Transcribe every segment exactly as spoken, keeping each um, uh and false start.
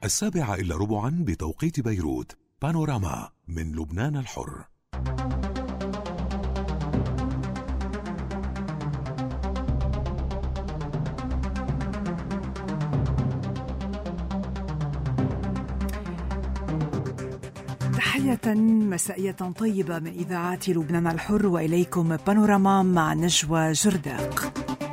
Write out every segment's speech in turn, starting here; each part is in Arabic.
السابعة إلا ربعا بتوقيت بيروت. بانوراما من لبنان الحر. تحية مسائية طيبة من إذاعات لبنان الحر، وإليكم بانوراما مع نجوى جرداق.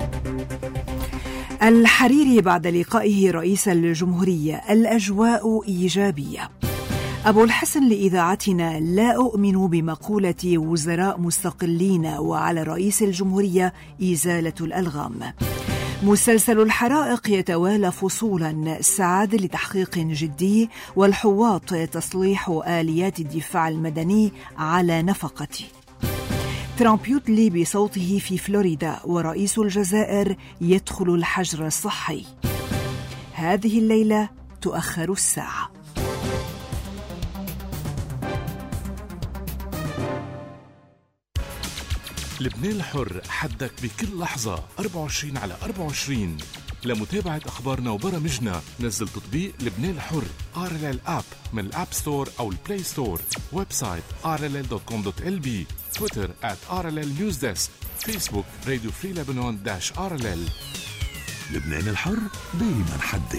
الحريري بعد لقائه رئيس الجمهورية: الأجواء إيجابية. أبو الحسن لإذاعتنا: لا أؤمن بمقولة وزراء مستقلين وعلى رئيس الجمهورية إزالة الألغام. مسلسل الحرائق يتوالى فصولا، سعد لتحقيق جدي، والحواط تصليح آليات الدفاع المدني على نفقتي. ترامب يدلي بصوته في فلوريدا، ورئيس الجزائر يدخل الحجر الصحي. هذه الليلة تؤخر الساعة. لبنان الحر، حدك بكل لحظة أربعة وعشرين على أربعة وعشرين. لمتابعة أخبارنا وبرامجنا نزل تطبيق لبنان الحر آر إل إل آب من الأب ستور أو البلاي ستور. ويب سايت آر إل إل دوت كوم دوت إل بي. تويتر آت آر إل إل نيوز ديسك. فيسبوك راديو فري لبنان داش آر إل إل. لبنان الحر دايما حدي.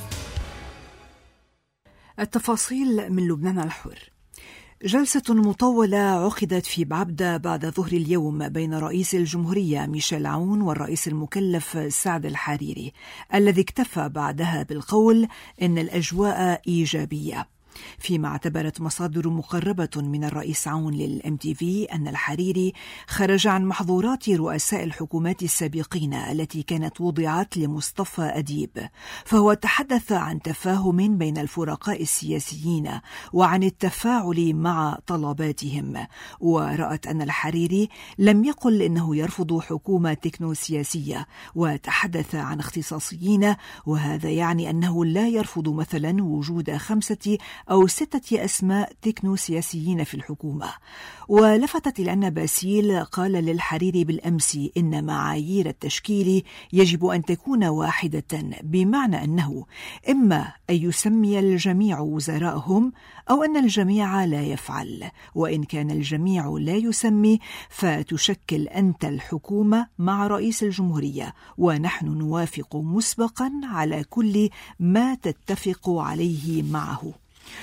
التفاصيل من لبنان الحر. جلسة مطولة عقدت في بعبدة بعد ظهر اليوم بين رئيس الجمهورية ميشيل عون والرئيس المكلف سعد الحريري، الذي اكتفى بعدها بالقول إن الأجواء إيجابية، فيما اعتبرت مصادر مقربة من الرئيس عون للإم تي في أن الحريري خرج عن محظورات رؤساء الحكومات السابقين التي كانت وضعت لمصطفى أديب، فهو تحدث عن تفاهم بين الفرقاء السياسيين وعن التفاعل مع طلباتهم. ورأت أن الحريري لم يقل إنه يرفض حكومة تكنوسياسية، وتحدث عن اختصاصيين، وهذا يعني أنه لا يرفض مثلا وجود خمسة أو ستة أسماء تكنوسياسيين في الحكومة. ولفتت إلى أن باسيل قال للحريري بالأمس إن معايير التشكيل يجب أن تكون واحدة، بمعنى أنه إما أن يسمي الجميع وزراءهم أو أن الجميع لا يفعل، وإن كان الجميع لا يسمي فتشكل أنت الحكومة مع رئيس الجمهورية، ونحن نوافق مسبقا على كل ما تتفق عليه معه.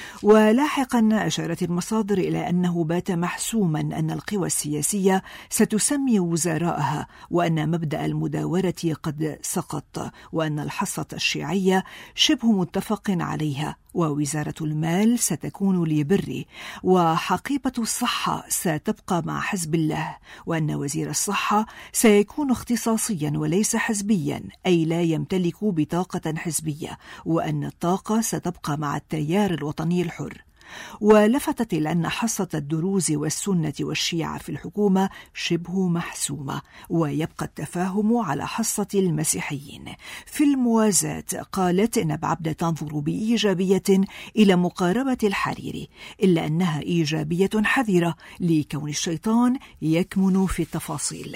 ولاحقا أشارت المصادر إلى أنه بات محسوما أن القوى السياسية ستسمي وزراءها، وأن مبدأ المداورة قد سقط، وأن الحصة الشيعية شبه متفق عليها، ووزارة المال ستكون لبري، وحقيبة الصحة ستبقى مع حزب الله، وأن وزير الصحة سيكون اختصاصيا وليس حزبيا، أي لا يمتلك بطاقة حزبية، وأن الطاقة ستبقى مع التيار الوطني الحر. ولفتت إلى أن حصة الدروز والسنة والشيعة في الحكومة شبه محسومة، ويبقى التفاهم على حصة المسيحيين. في الموازاة قالت إن بعبدة تنظر بإيجابية إلى مقاربة الحريري، إلا أنها إيجابية حذرة لكون الشيطان يكمن في التفاصيل.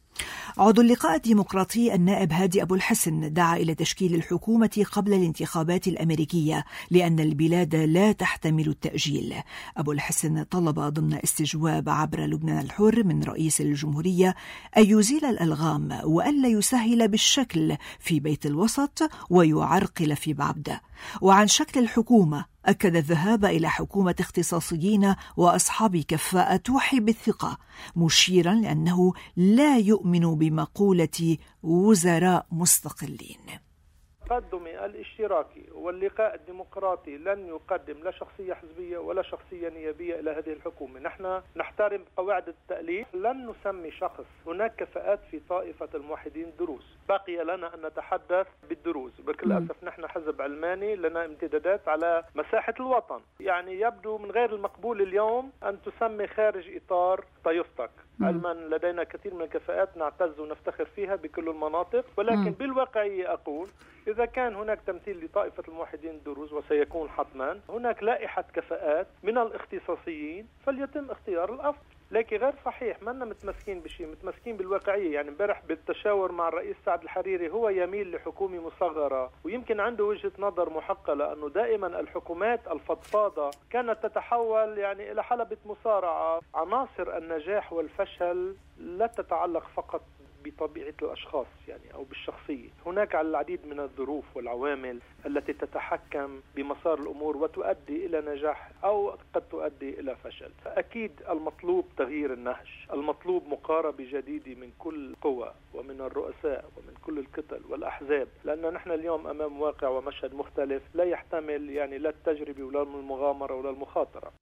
عضو اللقاء الديمقراطي النائب هادي أبو الحسن دعا إلى تشكيل الحكومة قبل الانتخابات الأمريكية لأن البلاد لا تحتمل التأجيل. أبو الحسن طلب ضمن استجواب عبر لبنان الحر من رئيس الجمهورية أن يزيل الألغام وألا يسهل بالشكل في بيت الوسط ويعرقل في بعبدة. وعن شكل الحكومة أكد الذهاب إلى حكومة اختصاصيين وأصحاب كفاءة توحي بالثقة، مشيرا لأنه لا يؤمن بمقولة وزراء مستقلين. التقدم الاشتراكي واللقاء الديمقراطي لن يقدم لا شخصية حزبية ولا شخصية نيابية إلى هذه الحكومة. نحن نحترم قواعد التأليف، لن نسمي شخص. هناك كفاءات في طائفة الموحدين دروز، بقي لنا أن نتحدث بالدروز. بكل أسف نحن حزب علماني لنا امتدادات على مساحة الوطن، يعني يبدو من غير المقبول اليوم أن تسمي خارج إطار طائفتك. علما لدينا كثير من الكفاءات نعتز ونفتخر فيها بكل المناطق، ولكن بالواقعية أقول إذا كان هناك تمثيل لطائفة الموحدين الدروز، وسيكون حتما هناك لائحة كفاءات من الاختصاصيين، فليتم اختيار الأفضل. لكن غير صحيح، ما لنا متمسكين بشيء، متمسكين بالواقعية. يعني امبارح بالتشاور مع الرئيس سعد الحريري هو يميل لحكومة مصغرة، ويمكن عنده وجهة نظر محقة، لأنه دائما الحكومات الفضفاضة كانت تتحول يعني إلى حلبة مصارعة. عناصر النجاح والفشل لا تتعلق فقط بطبيعة الأشخاص يعني أو بالشخصية، هناك العديد من الظروف والعوامل التي تتحكم بمسار الأمور وتؤدي إلى نجاح أو قد تؤدي إلى فشل. فأكيد المطلوب تغيير النهج، المطلوب مقاربة جديدة من كل قوى ومن الرؤساء ومن كل الكتل والأحزاب، لأن نحن اليوم أمام واقع ومشهد مختلف لا يحتمل يعني لا التجربة ولا المغامرة ولا المخاطرة.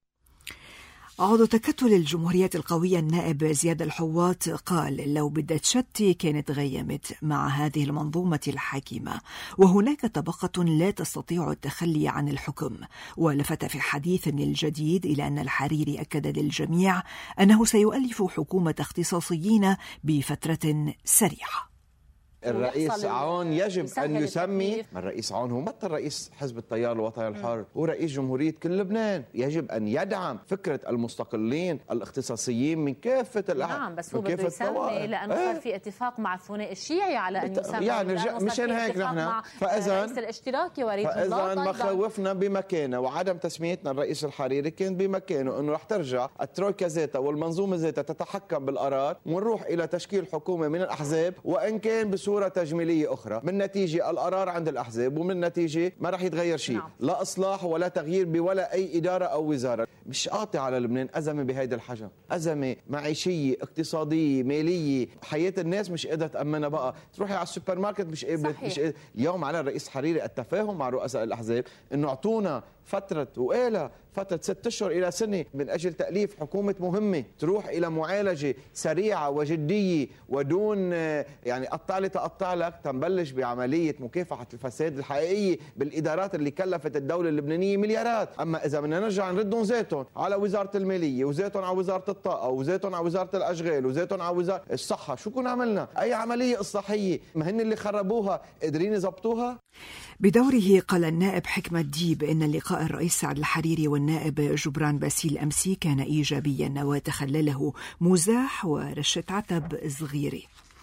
عضو تكتل الجمهورية القوية النائب زياد الحواط قال لو بدها تشتي كانت غيمت مع هذه المنظومة الحاكمة، وهناك طبقة لا تستطيع التخلي عن الحكم. ولفت في حديث الجديد إلى أن الحريري أكد للجميع أنه سيؤلف حكومة اختصاصيين بفترة سريعة. الرئيس عون يجب أن يسمي، الرئيس عون هو مثل رئيس حزب التيار الوطني الحر، هو رئيس جمهورية كل لبنان، يجب أن يدعم فكرة المستقلين الاختصاصيين من كافة الأحزاب. نعم، بس هو بده يسمي لأنه صار في اتفاق مع الثنائي الشيعي على أن يسمي، يعني مشان هيك نحن فإذا الرئيس الاشتراكي ورئيس فإذا مخاوفنا بمكانه وعدم تسميتنا الرئيس الحريري كان بمكانه أنه رح ترجع الترويكا ذاتها والمنظومة ذاتها تتحكم بالقرار ونروح إلى تشكيل حكومة من الأحزاب، وإن كان صورة تجميلية أخرى. من نتيجة القرار عند الأحزاب، ومن نتيجة ما رح يتغير شيء. نعم. لا إصلاح ولا تغيير بولا أي إدارة أو وزارة. مش قاطع على لبنان أزمة بهيدا الحجم، أزمة معيشية اقتصادية مالية، حياة الناس مش قادرة تأمنها. بقى تروحي على السوبر ماركت مش قادرة مش قادرة. اليوم على الرئيس حريري التفاهم مع رؤساء الأحزاب إنه أعطونا فترة وقالها فترة ست أشهر إلى سنة من أجل تأليف حكومة مهمة تروح إلى معالجة سريعة وجدية ودون يعني قطع لي تقطع لك، تنبلش بعملية مكافحة الفساد الحقيقية بالإدارات اللي كلفت الدولة اللبنانية مليارات. أما إذا بدنا نرجع نردهم زيتهم على وزارة المالية وزيتهم على وزارة الطاقة وزيتهم على وزارة الأشغال وزيتهم على وزارة الصحة، شو كنا عملنا؟ أي عملية إصلاحية؟ ما هن اللي خربوها قادرين يزبطوها؟ بدوره قال النائب حكمة ديب إن اللقاء الرئيس سعد الحريري والنائب جبران باسيل أمسي كان إيجابيا وتخلله مزاح ورشة عتب صغيرة.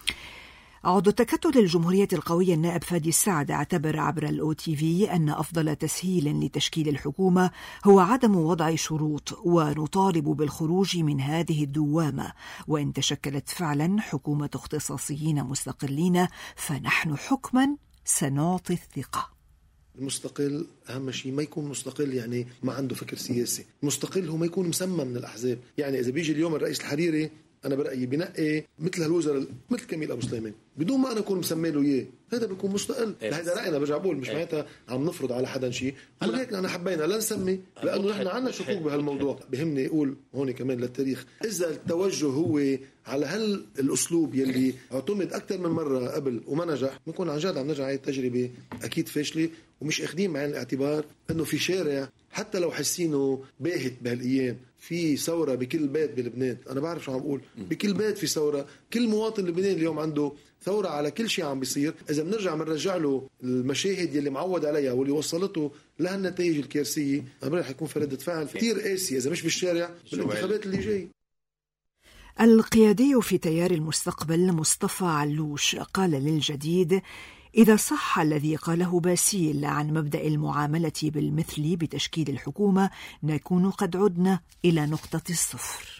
عضو تكتل الجمهورية القوية النائب فادي السعد اعتبر عبر الأو تي في أن أفضل تسهيل لتشكيل الحكومة هو عدم وضع شروط، ونطالب بالخروج من هذه الدوامة، وإن تشكلت فعلا حكومة اختصاصيين مستقلين فنحن حكما سنعطي الثقة. المستقل أهم شيء ما يكون مستقل يعني ما عنده فكر سياسي، مستقل هو ما يكون مسمى من الأحزاب. يعني إذا بيجي اليوم الرئيس الحريري أنا برأيي بنقي مثل هالوزراء مثل كميل أبو سليمان بدون ما أنا أكون مسمي له إياه، هذا بيكون مستقل. هذا رأينا، برجع بقول مش معناتها عم نفرض على حدا شيء، ولكن أنا حبينا لا نسمي لأنه نحن عنا شكوك بهالموضوع. بهمني أقول هون كمان للتاريخ، إذا التوجه هو على هال الأسلوب يلي اعتمد أكثر من مرة قبل وما نجح، بنكون عن جد عم نرجع هاي التجربة أكيد فاشلة، ومش أخذين بعين الاعتبار إنه في شارع حتى لو حسينه باهت بهالأيام في ثورة بكل بيت بلبنان. أنا بعرف شو عم بقول، بكل بيت في ثورة، كل مواطن لبناني اليوم عنده ثورة على كل شيء عم بيصير. إذا بنرجع بنرجع له المشاهد يلي معود عليها واللي وصلته لهالنتائج الكارثية، أمر رح يكون في ردة فعل كثير قاسية إذا مش بالشارع بالانتخابات اللي جاي. القيادي في تيار المستقبل مصطفى علوش قال للجديد: إذا صح الذي قاله باسيل عن مبدأ المعاملة بالمثل بتشكيل الحكومة نكون قد عدنا إلى نقطة الصفر.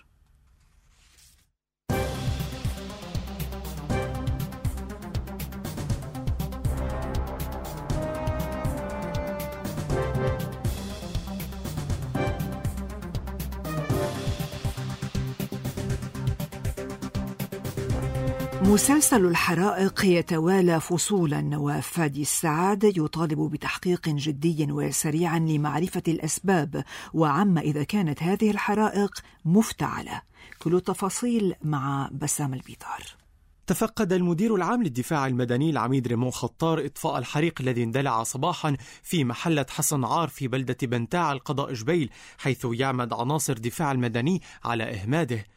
مسلسل الحرائق يتوالى فصولا، وفادي السعد يطالب بتحقيق جدي وسريع لمعرفة الأسباب وعما إذا كانت هذه الحرائق مفتعلة. كل التفاصيل مع بسام البيطار. تفقد المدير العام للدفاع المدني العميد ريمون خطار إطفاء الحريق الذي اندلع صباحا في محلة حسن عار في بلدة بنتاع القضاء جبيل، حيث يعمد عناصر دفاع المدني على إهماده.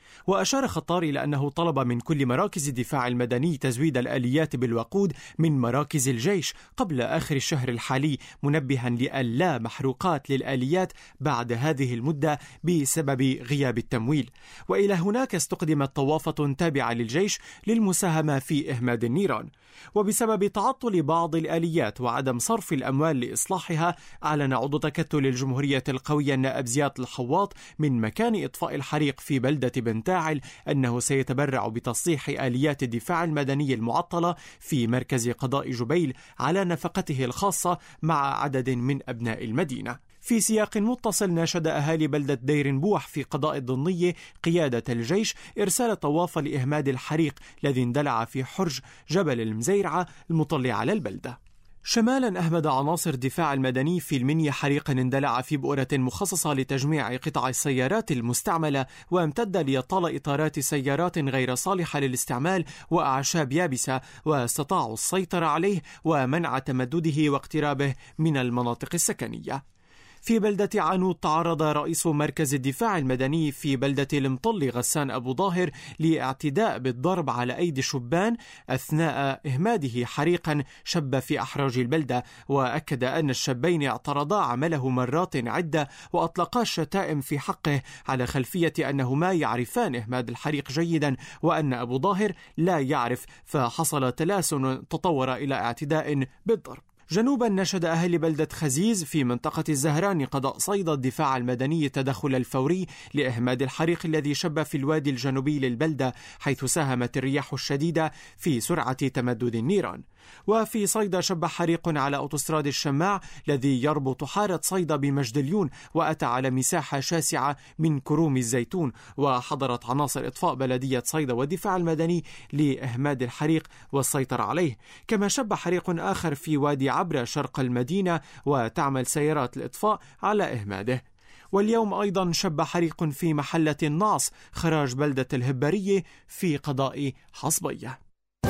وأشار خطار إلى أنه طلب من كل مراكز الدفاع المدني تزويد الآليات بالوقود من مراكز الجيش قبل آخر الشهر الحالي، منبها لألا محروقات للآليات بعد هذه المدة بسبب غياب التمويل. وإلى هناك استخدمت طوافة تابعة للجيش للمساهمة في إهماد النيران. وبسبب تعطل بعض الآليات وعدم صرف الأموال لإصلاحها، أعلن عضو تكتل الجمهورية القوية النائب زياد الحواط من مكان إطفاء الحريق في بلدة بنتاعل أنه سيتبرع بتصليح آليات الدفاع المدني المعطلة في مركز قضاء جبيل على نفقته الخاصة مع عدد من أبناء المدينة. في سياق متصل، ناشد أهالي بلدة دير بوح في قضاء الضنية قيادة الجيش إرسال طوافة لإهماد الحريق الذي اندلع في حرج جبل المزيرعة المطل على البلدة. شمالا، أهمد عناصر الدفاع المدني في المنيا حريقا اندلع في بؤرة مخصصة لتجميع قطع السيارات المستعملة، وامتد ليطال إطارات سيارات غير صالحة للاستعمال وأعشاب يابسة، واستطاعوا السيطرة عليه ومنع تمدده واقترابه من المناطق السكنية. في بلدة عنود، تعرض رئيس مركز الدفاع المدني في بلدة المطل غسان أبو ظاهر لاعتداء بالضرب على أيدي شبان أثناء إهماده حريقا شب في أحراج البلدة، وأكد أن الشابين اعترضا عمله مرات عدة وأطلقا الشتائم في حقه على خلفية أنهما يعرفان إهماد الحريق جيدا وأن أبو ظاهر لا يعرف، فحصل تلاسن تطور إلى اعتداء بالضرب. جنوبا، نشد أهل بلدة خزيز في منطقة الزهران قضاء صيدا الدفاع المدني التدخل الفوري لإهماد الحريق الذي شب في الوادي الجنوبي للبلدة، حيث ساهمت الرياح الشديدة في سرعة تمدد النيران. وفي صيدا، شب حريق على أوتوستراد الشماع الذي يربط حارة صيدا بمجدليون، وأتى على مساحة شاسعة من كروم الزيتون، وحضرت عناصر إطفاء بلدية صيدا والدفاع المدني لإهماد الحريق والسيطرة عليه. كما شب حريق آخر في وادي عبرة شرق المدينة، وتعمل سيارات الإطفاء على إهماده. واليوم أيضا شب حريق في محلة النعص خراج بلدة الهبارية في قضاء حصبية.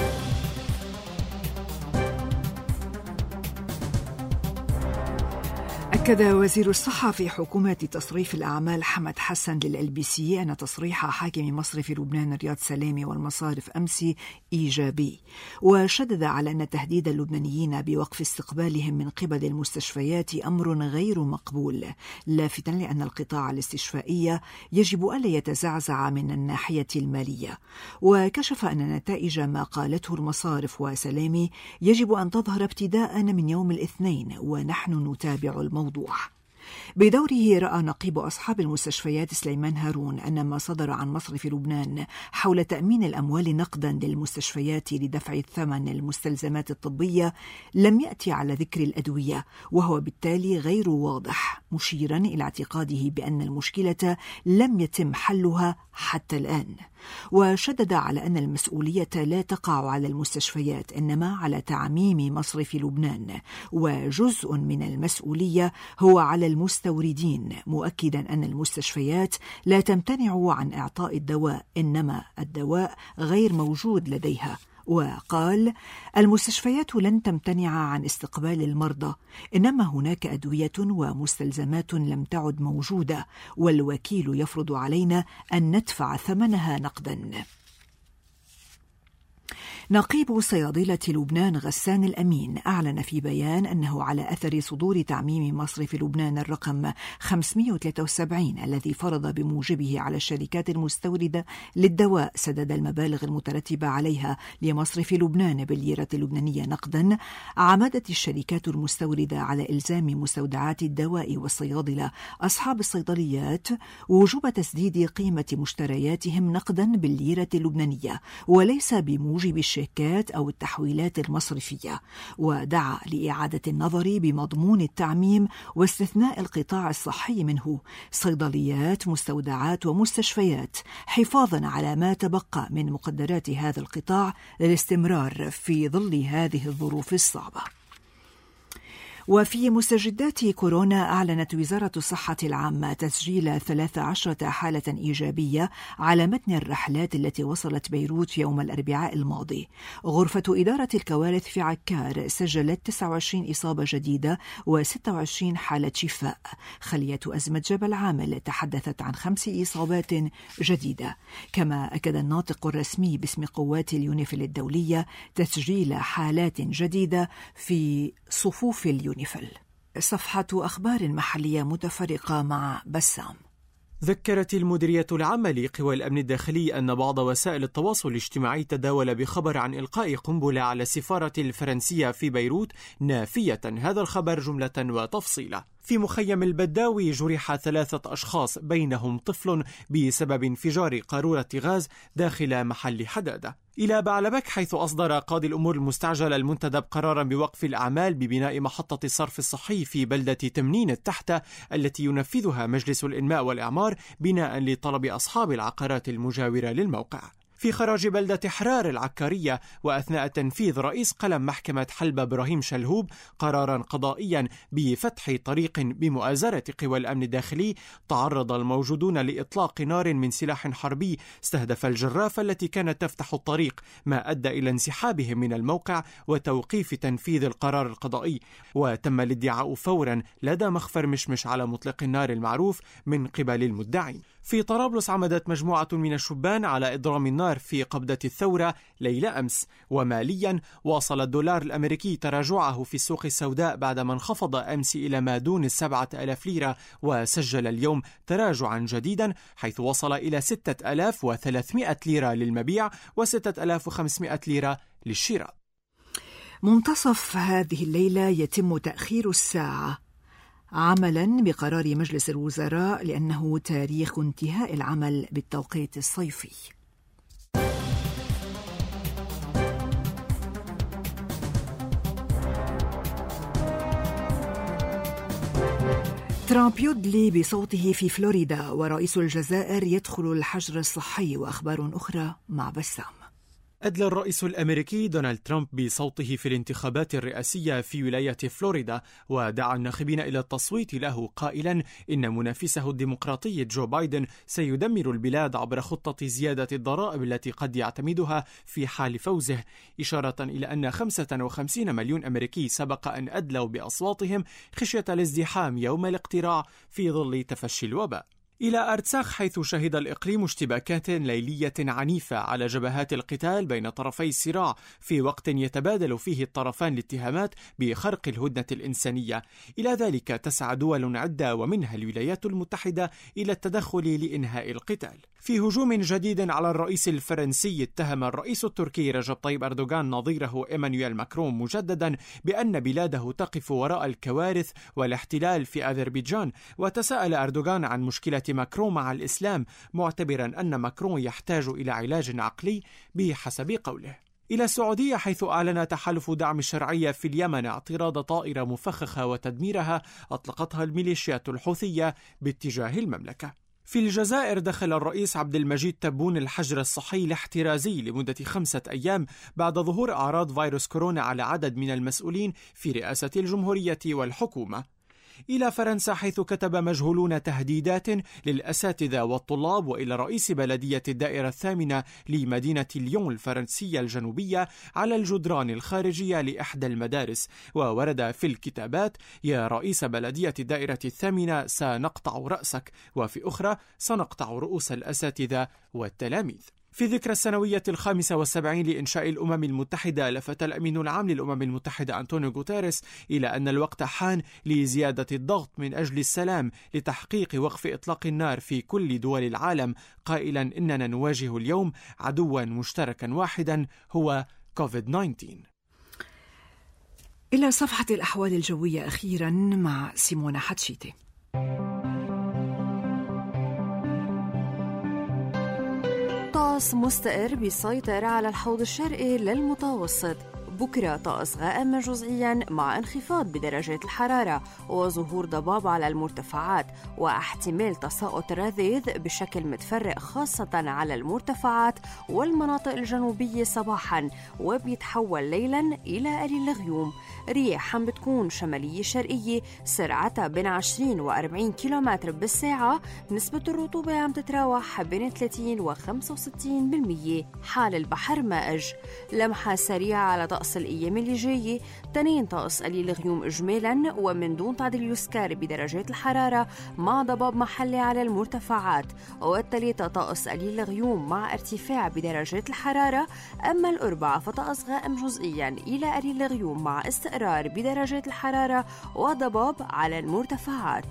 أكد وزير الصحة في حكومة تصريف الأعمال حمد حسن للإل بي سي أن تصريح حاكم مصرف لبنان رياض سلامي والمصارف أمس إيجابي، وشدد على أن تهديد اللبنانيين بوقف استقبالهم من قبل المستشفيات أمر غير مقبول، لافتا لأن القطاع الاستشفائي يجب ألا يتزعزع من الناحية المالية. وكشف أن نتائج ما قالته المصارف وسلامي يجب أن تظهر ابتداء من يوم الاثنين، ونحن نتابع الموضوع. بدوره، رأى نقيب أصحاب المستشفيات سليمان هارون أن ما صدر عن مصرف لبنان حول تأمين الأموال نقدا للمستشفيات لدفع الثمن المستلزمات الطبية لم يأتي على ذكر الأدوية، وهو بالتالي غير واضح، مشيرا إلى اعتقاده بأن المشكلة لم يتم حلها حتى الآن. وشدد على أن المسؤولية لا تقع على المستشفيات إنما على تعميم مصرف لبنان، وجزء من المسؤولية هو على المستوردين، مؤكدا أن المستشفيات لا تمتنع عن إعطاء الدواء، إنما الدواء غير موجود لديها. وقال: المستشفيات لن تمتنع عن استقبال المرضى، إنما هناك أدوية ومستلزمات لم تعد موجودة، والوكيل يفرض علينا أن ندفع ثمنها نقدا. نقيب صيادلة لبنان غسان الأمين أعلن في بيان أنه على أثر صدور تعميم مصرف لبنان الرقم خمسمائة وثلاثة وسبعين الذي فرض بموجبه على الشركات المستوردة للدواء سدد المبالغ المترتبة عليها لمصرف لبنان بالليرة اللبنانية نقدا، عمدت الشركات المستوردة على إلزام مستودعات الدواء والصيادلة أصحاب الصيدليات وجوب تسديد قيمة مشترياتهم نقدا بالليرة اللبنانية وليس بموجب الشركات أو التحويلات المصرفية، ودعا لإعادة النظر بمضمون التعميم واستثناء القطاع الصحي منه، صيدليات، مستودعات ومستشفيات، حفاظا على ما تبقى من مقدرات هذا القطاع للاستمرار في ظل هذه الظروف الصعبة. وفي مستجدات كورونا أعلنت وزارة الصحة العامة تسجيل ثلاث عشرة حالة إيجابية على متن الرحلات التي وصلت بيروت يوم الأربعاء الماضي. غرفة إدارة الكوارث في عكار سجلت تسعة وعشرين إصابة جديدة وستة وعشرين حالة شفاء. خلية أزمة جبل عامل تحدثت عن خمس إصابات جديدة. كما أكد الناطق الرسمي باسم قوات اليونيفيل الدولية تسجيل حالات جديدة في صفوف اليونيفيل. صفحة أخبار محلية متفرقة مع بسام. ذكرت المديرية العامة لقوى الأمن الداخلي أن بعض وسائل التواصل الاجتماعي تداول بخبر عن إلقاء قنبلة على السفارة الفرنسية في بيروت، نافية هذا الخبر جملة وتفصيلا. في مخيم البداوي جرح ثلاثة أشخاص بينهم طفل بسبب انفجار قارورة غاز داخل محل حدادة. إلى بعلبك، حيث أصدر قاضي الأمور المستعجلة المنتدب قرارا بوقف الأعمال ببناء محطة الصرف الصحي في بلدة تمنين التحتة التي ينفذها مجلس الإنماء والإعمار بناء لطلب أصحاب العقارات المجاورة للموقع. في خراج بلدة حرار العكارية، وأثناء تنفيذ رئيس قلم محكمة حلب إبراهيم شلهوب قرارا قضائيا بفتح طريق بمؤازرة قوى الأمن الداخلي، تعرض الموجودون لإطلاق نار من سلاح حربي استهدف الجرافة التي كانت تفتح الطريق، ما أدى إلى انسحابهم من الموقع وتوقيف تنفيذ القرار القضائي. وتم الادعاء فورا لدى مخفر مشمش على مطلق النار المعروف من قبل المدعين. في طرابلس، عمدت مجموعة من الشبان على إضرام النار في قبضة الثورة ليلة أمس. وماليا، واصل الدولار الأمريكي تراجعه في السوق السوداء بعدما انخفض أمس إلى ما دون السبعة آلاف ليرة، وسجل اليوم تراجعا جديدا حيث وصل إلى ستة آلاف وثلاثمائة ليرة للمبيع وستة آلاف وخمسمائة ليرة للشراء. منتصف هذه الليلة يتم تأخير الساعة عملا بقرار مجلس الوزراء لأنه تاريخ انتهاء العمل بالتوقيت الصيفي. ترامب يدلي بصوته في فلوريدا، ورئيس الجزائر يدخل الحجر الصحي، وأخبار أخرى مع بسام. أدلى الرئيس الأمريكي دونالد ترامب بصوته في الانتخابات الرئاسية في ولاية فلوريدا، ودعا الناخبين إلى التصويت له قائلا إن منافسه الديمقراطي جو بايدن سيدمر البلاد عبر خطة زيادة الضرائب التي قد يعتمدها في حال فوزه، إشارة إلى أن خمسة وخمسين مليون أمريكي سبق أن أدلوا بأصواتهم خشية الازدحام يوم الاقتراع في ظل تفشي الوباء. إلى أرتساخ، حيث شهد الإقليم اشتباكات ليلية عنيفة على جبهات القتال بين طرفي الصراع، في وقت يتبادل فيه الطرفان الاتهامات بخرق الهدنة الإنسانية. إلى ذلك تسعى دول عدة ومنها الولايات المتحدة إلى التدخل لإنهاء القتال. في هجوم جديد على الرئيس الفرنسي، اتهم الرئيس التركي رجب طيب أردوغان نظيره إيمانويل ماكرون مجددا بأن بلاده تقف وراء الكوارث والاحتلال في أذربيجان، وتساءل أردوغان عن مشكلة ماكرون مع الإسلام، معتبرا أن ماكرون يحتاج إلى علاج عقلي بحسب قوله. إلى السعودية، حيث أعلن تحالف دعم الشرعية في اليمن اعتراض طائرة مفخخة وتدميرها أطلقتها الميليشيات الحوثية باتجاه المملكة. في الجزائر، دخل الرئيس عبد المجيد تبون الحجر الصحي الاحترازي لمدة خمسة أيام بعد ظهور أعراض فيروس كورونا على عدد من المسؤولين في رئاسة الجمهورية والحكومة. إلى فرنسا، حيث كتب مجهولون تهديدات للأساتذة والطلاب وإلى رئيس بلدية الدائرة الثامنة لمدينة ليون الفرنسية الجنوبية على الجدران الخارجية لإحدى المدارس، وورد في الكتابات: يا رئيس بلدية الدائرة الثامنة، سنقطع رأسك، وفي أخرى: سنقطع رؤوس الأساتذة والتلاميذ. في ذكرى السنوية الخامسة والسبعين لإنشاء الأمم المتحدة، لفت الأمين العام للأمم المتحدة أنطونيو غوتيريس إلى أن الوقت حان لزيادة الضغط من أجل السلام لتحقيق وقف إطلاق النار في كل دول العالم، قائلا إننا نواجه اليوم عدوا مشتركا واحدا هو كوفيد تسعة عشر. إلى صفحة الأحوال الجوية أخيرا مع سيمونا حتشيتي. طقس مستقر بيسيطر على الحوض الشرقي للمتوسط، بكرة طقس غائم جزئيا مع انخفاض بدرجات الحرارة وظهور ضباب على المرتفعات واحتمال تساقط رذيذ بشكل متفرق خاصة على المرتفعات والمناطق الجنوبية صباحا، وبيتحول ليلا إلى قليل غيوم. رياح عم بتكون شمالية شرقية سرعتها بين عشرين وأربعين كيلومتر بالساعة. نسبة الرطوبة عم تتراوح بين ثلاثين وخمسة وستين بالمية. حال البحر مائج. لمحة سريعة على طقس الأيام اللي جاية. تنين طقس قليل غيوم إجمالا ومن دون تعديل يسكر بدرجات الحرارة مع ضباب محلي على المرتفعات. والتلاتة طقس قليل غيوم مع ارتفاع بدرجات الحرارة. أما الأربعة فطقس غائم جزئيا إلى قليل غيوم مع استقرار بدرجات الحرارة وضباب على المرتفعات.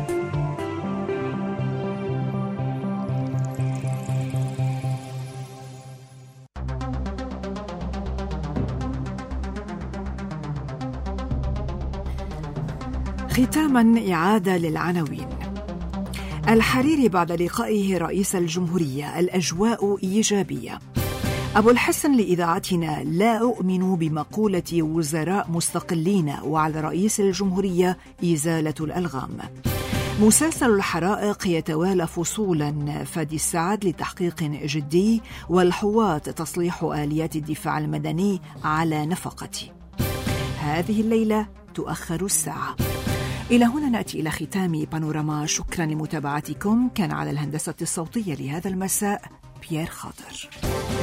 ختاما إعادة للعناوين. الحريري بعد لقائه رئيس الجمهورية: الأجواء إيجابية. أبو الحسن لإذاعتنا: لا أؤمن بمقولة وزراء مستقلين وعلى رئيس الجمهورية إزالة الألغام. مسلسل الحرائق يتوالى فصولا. فادي السعد لتحقيق جدي، والحواط تصليح آليات الدفاع المدني على نفقتي. هذه الليلة تؤخر الساعة. إلى هنا نأتي إلى ختام بانوراما. شكرا لمتابعتكم. كان على الهندسة الصوتية لهذا المساء بيير خاطر.